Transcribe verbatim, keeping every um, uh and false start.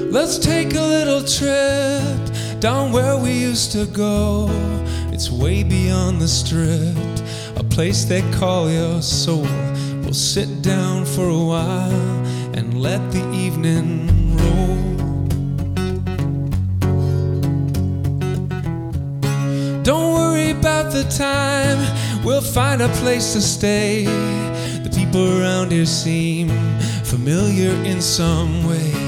Let's take a little trip down where we used to go. It's way beyond the strip, a place they call your soul. We'll sit down for a while and let the evening roll. Don't worry about the time, we'll find a place to stay. The people around here seem familiar in some way.